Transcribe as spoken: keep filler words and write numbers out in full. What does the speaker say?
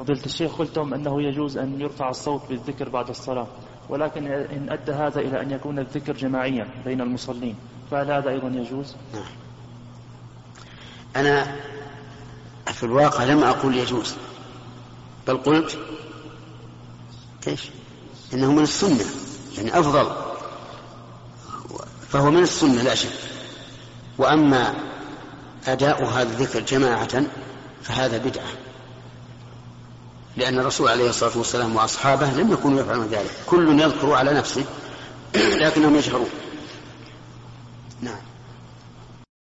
فضيلة الشيخ، قلتم أنه يجوز أن يرفع الصوت بالذكر بعد الصلاة، ولكن إن أدى هذا إلى أن يكون الذكر جماعيا بين المصلين فهل هذا أيضا يجوز؟ نعم. أنا في الواقع لم أقول يجوز، بل قلت كيف إنه من السنة، يعني أفضل، فهو من السنة لا شك. وأما أداء هذا الذكر جماعة فهذا بدعة، لأن الرسول عليه الصلاة والسلام وأصحابه لم يكونوا يفعلون ذلك، كل يذكر على نفسه لكنهم يجهرون. نعم.